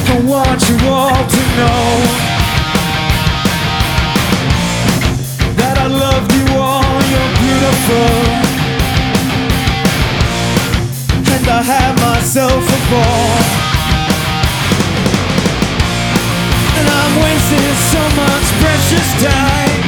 I want you all to know that I loved you all, you're beautiful, and I had myself a ball. And I'm wasting so much precious time